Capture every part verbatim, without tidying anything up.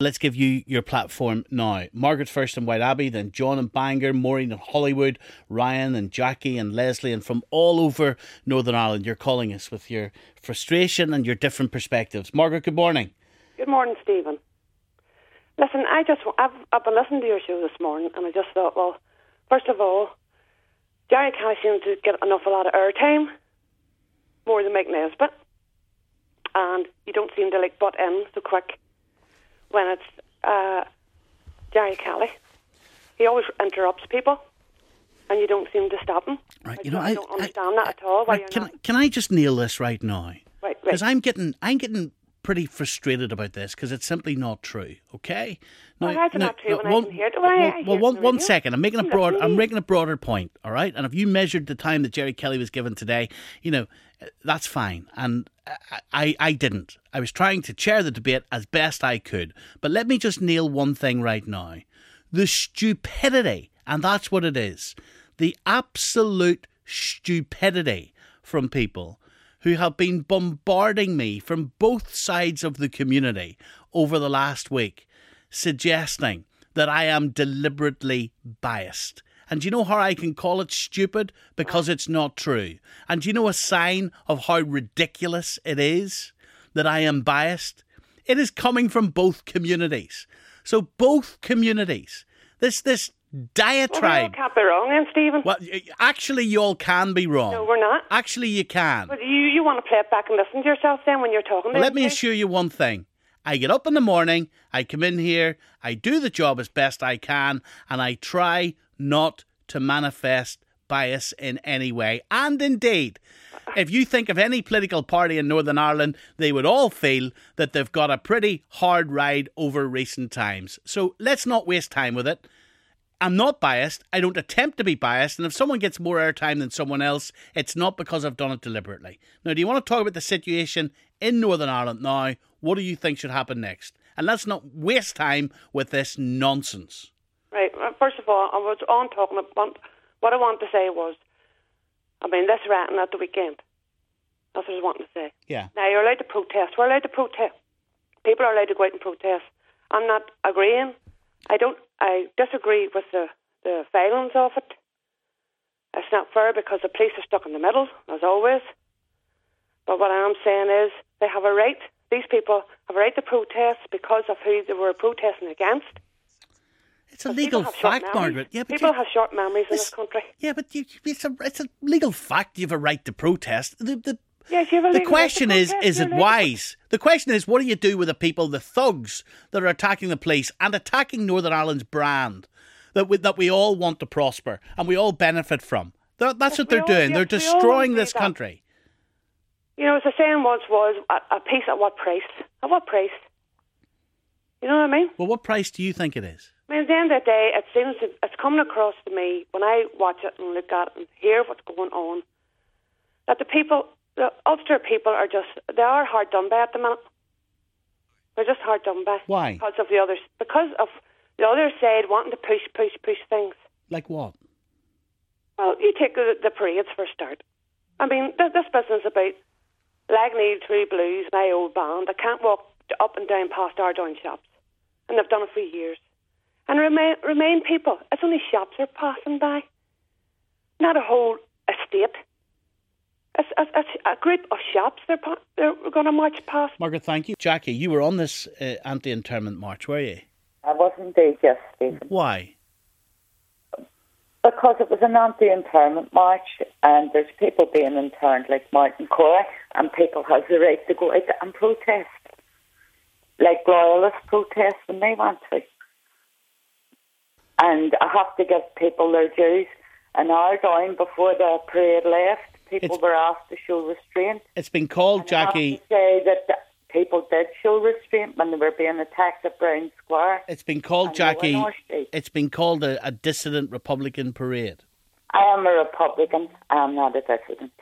Let's give you your platform now. Margaret first in White Abbey, then John in Bangor, Maureen in Hollywood, Ryan and Jackie and Leslie, and from all over Northern Ireland, you're calling us with your frustration and your different perspectives. Margaret, good morning. Good morning, Stephen. Listen, I just I've, I've been listening to your show this morning, and I just thought, well, first of all, Jerry Kelly seems to get an awful lot of airtime, more than Mike Nesbitt, and you don't seem to like butt in so quick when it's uh, Jerry Kelly. He always interrupts people, and you don't seem to stop him. Right, I you know, I, I don't understand I, that at all. Why right, you're can, not... I, can I just nail this right now? Right, right. Because I'm getting, I'm getting pretty frustrated about this because it's simply not true. Okay. Now, well, how's it not true when one, I can hear it? Well, I, well, I hear well it one, on the one radio. second. I'm making a I'm broad. listening I'm to you. making a broader point. All right. And if you measured the time that Jerry Kelly was given today, you know, that's fine. And I, I, I didn't. I was trying to chair the debate as best I could. But let me just nail one thing right now: the stupidity, and that's what it is. The absolute stupidity from people who have been bombarding me from both sides of the community over the last week, suggesting that I am deliberately biased. And do you know how I can call it stupid? Because it's not true. And do you know a sign of how ridiculous it is that I am biased? It is coming from both communities. So both communities, this this diatribe. Well, we all can't be wrong then, Stephen. Well, actually, you all can be wrong. No, we're not. Actually, you can. But you, you want to play it back and listen to yourself then when you're talking. Well, let me okay? assure you one thing. I get up in the morning, I come in here, I do the job as best I can, and I try not to manifest bias in any way. And indeed, if you think of any political party in Northern Ireland, they would all feel that they've got a pretty hard ride over recent times. So let's not waste time with it. I'm not biased. I don't attempt to be biased. And if someone gets more airtime than someone else, it's not because I've done it deliberately. Now, do you want to talk about the situation in Northern Ireland now? What do you think should happen next? And let's not waste time with this nonsense. Right. First of all, I was on talking about what I wanted to say was, I mean, this ratting at the weekend. That's what I was wanting to say. Yeah. Now, you're allowed to protest. We're allowed to protest. People are allowed to go out and protest. I'm not agreeing. I don't. I disagree with the, the violence of it. It's not fair because the police are stuck in the middle, as always. But what I am saying is they have a right. These people have a right to protest because of who they were protesting against. It's a legal fact, Margaret. Yeah, but people you, have short memories in this country. Yeah, but you, it's a it's a legal fact. You have a right to protest. The the, yes, you have a the legal question right to is: protest. is You're it allowed to- wise? The question is: what do you do with the people, the thugs that are attacking the police and attacking Northern Ireland's brand that we, that we all want to prosper and we all benefit from? That, that's Yes, what we they're all- doing. yes, They're we all destroying agree this that. country. You know, as the saying once was, a, a peace at what price? At what price? You know what I mean? Well, what price do you think it is? I mean, at the end of the day, it seems to, it's coming across to me when I watch it and look at it and hear what's going on, that the people, the Ulster people are just, they are hard done by at the minute. They're just hard done by. Why? Because of the others. Because of the other side wanting to push, push, push things. Like what? Well, you take the, the parades for a start. I mean, th- this business about Lagny, True Blues, my old band, I can't walk up and down past our down shops. And they've done it for years. And remain, remain people, it's only shops they're passing by. Not a whole estate. It's, it's, it's a group of shops they're, pa- they're going to march past. Margaret, thank you. Jackie, you were on this uh, anti-internment march, were you? I was indeed, yes, Stephen. Why? Because it was an anti-internment march and there's people being interned like Martin Corey and people have the right to go out and protest. Like loyalist protests when they want to. And I have to give people their dues. An hour down before the parade left, people It's- were asked to show restraint. It's been called, And Jackie... I have to say that the people did show restraint when they were being attacked at Brown Square. It's been called, And they were Jackie, nasty. it's been called a, a dissident Republican parade. I am a Republican. I am not a dissident.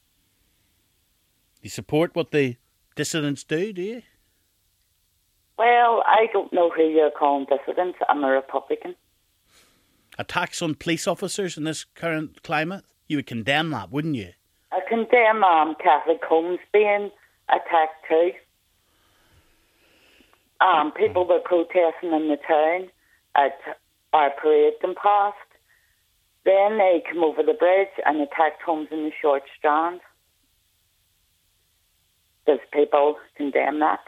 You support what the dissidents do, do you? Well, I don't know who you're calling dissidents. I'm a Republican. Attacks on police officers in this current climate? You would condemn that, wouldn't you? I condemn um, Catholic homes being attacked too. Um, people were protesting in the town at our parade and past. Then they came over the bridge and attacked homes in the Short Strand. Does people condemn that?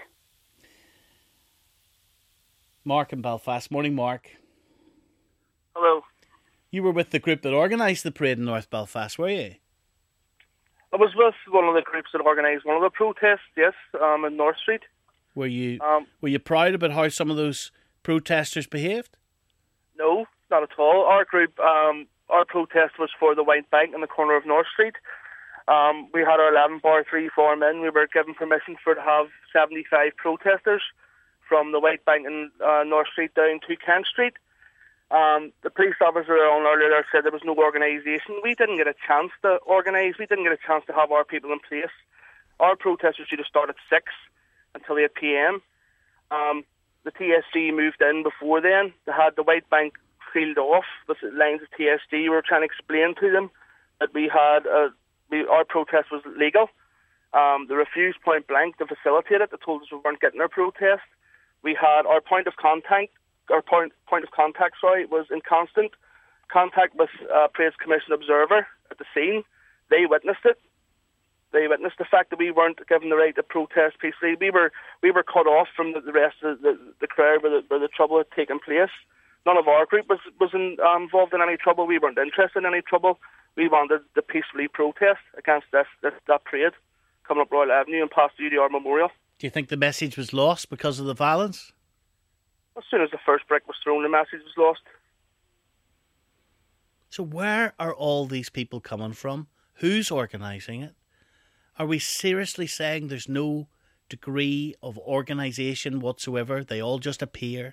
Mark in Belfast. Morning, Mark. Hello. You were with the group that organised the parade in North Belfast, were you? I was with one of the groups that organised one of the protests, yes, um, in North Street. Were you Um, were you proud about how some of those protesters behaved? No, not at all. Our group, um, our protest was for the White Bank in the corner of North Street. Um, we had our eleven bar three form in. We were given permission for to have seventy-five protesters from the White Bank in uh, North Street down to Kent Street. Um, the police officer on earlier there said there was no organisation. We didn't get a chance to organise. We didn't get a chance to have our people in place. Our protest was due to start at six until eight p.m. Um, the T S C moved in before then. They had the White Bank sealed off with the lines of T S D. We were trying to explain to them that we had a, we, our protest was legal. Um, they refused point blank to facilitate it. They told us we weren't getting our protest. We had our point of contact. Our point point of contact, sorry, was in constant contact with uh, Praise Commission observer at the scene. They witnessed it. They witnessed the fact that we weren't given the right to protest peacefully. We were we were cut off from the, the rest of the, the crowd where the, where the trouble had taken place. None of our group was was in, um, involved in any trouble. We weren't interested in any trouble. We wanted to peacefully protest against this, this that parade coming up Royal Avenue and past the U D R Memorial. Do you think the message was lost because of the violence? As soon as the first brick was thrown, the message was lost. So where are all these people coming from? Who's organising it? Are we seriously saying there's no degree of organisation whatsoever? They all just appear?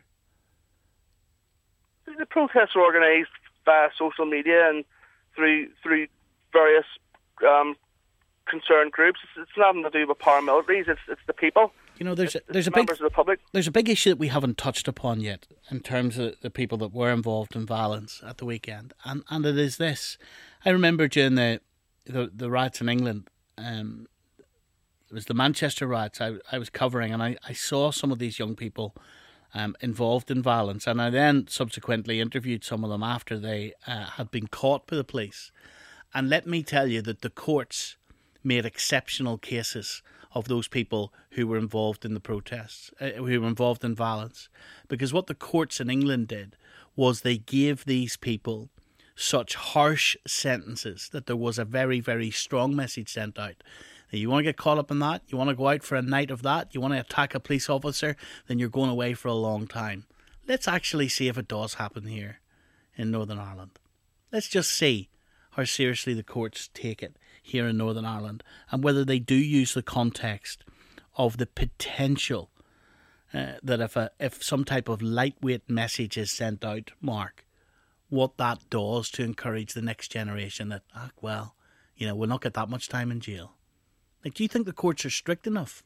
The protests were organised via social media and through through various um, concerned groups. It's, it's nothing to do with paramilitaries. It's it's the people. You know, there's a, it's, there's it's a big members of the public. There's a big issue that we haven't touched upon yet in terms of the people that were involved in violence at the weekend, and and it is this. I remember during the the, the riots in England. Um, it was the Manchester riots I, I was covering, and I, I saw some of these young people um, involved in violence, and I then subsequently interviewed some of them after they uh, had been caught by the police. And let me tell you that the courts made exceptional cases of those people who were involved in the protests, uh, who were involved in violence. Because what the courts in England did was they gave these people such harsh sentences that there was a very, very strong message sent out. Now, you want to get caught up in that? You want to go out for a night of that? You want to attack a police officer? Then you're going away for a long time. Let's actually see if it does happen here in Northern Ireland. Let's just see how seriously the courts take it here in Northern Ireland, and whether they do use the context of the potential uh, that if a if some type of lightweight message is sent out, Mark, what that does to encourage the next generation that, ah, well, you know, we'll not get that much time in jail. Like, do you think the courts are strict enough?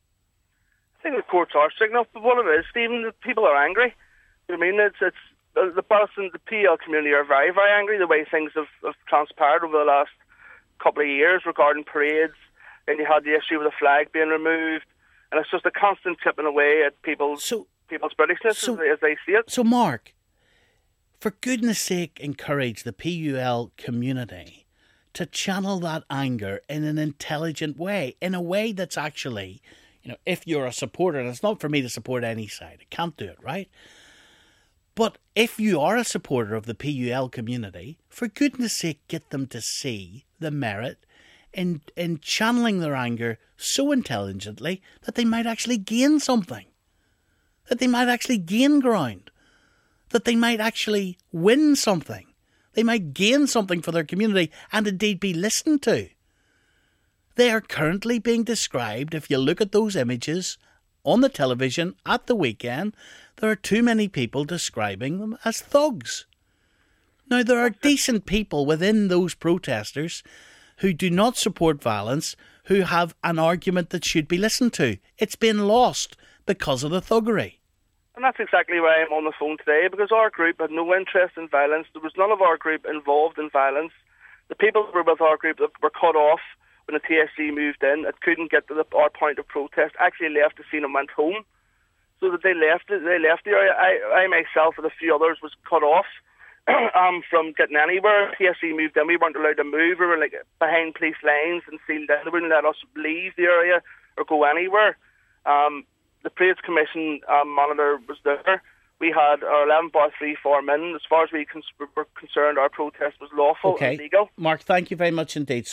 I think the courts are strict enough, but what it is, Stephen, the people are angry. You know what I mean? It's it's the, the Boston, the P L community are very, very angry the way things have, have transpired over the last couple of years regarding parades. Then you had the issue with the flag being removed, and it's just a constant chipping away at people's so, people's Britishness so, as, they, as they see it. So, Mark, for goodness sake, encourage the P U L community to channel that anger in an intelligent way, in a way that's actually, you know, if you're a supporter, and it's not for me to support any side, I can't do it, right? But if you are a supporter of the P U L community, for goodness sake, get them to see the merit in in channeling their anger so intelligently that they might actually gain something, that they might actually gain ground, that they might actually win something, they might gain something for their community and indeed be listened to. They are currently being described, if you look at those images on the television at the weekend, there are too many people describing them as thugs. Now, there are decent people within those protesters who do not support violence, who have an argument that should be listened to. It's been lost because of the thuggery. And that's exactly why I'm on the phone today, because our group had no interest in violence. There was none of our group involved in violence. The people who were with our group that were cut off when the T S C moved in, it couldn't get to the, our point of protest, actually left the scene and went home. so that they left they left the area. I, I myself and a few others was cut off um, from getting anywhere. P S C moved in. We weren't allowed to move. We were like behind police lines and sealed in. They wouldn't let us leave the area or go anywhere. Um, the Parades Commission um, monitor was there. We had our eleven bar three form in. As far as we cons- were concerned, our protest was lawful okay. and legal. Mark, thank you very much indeed.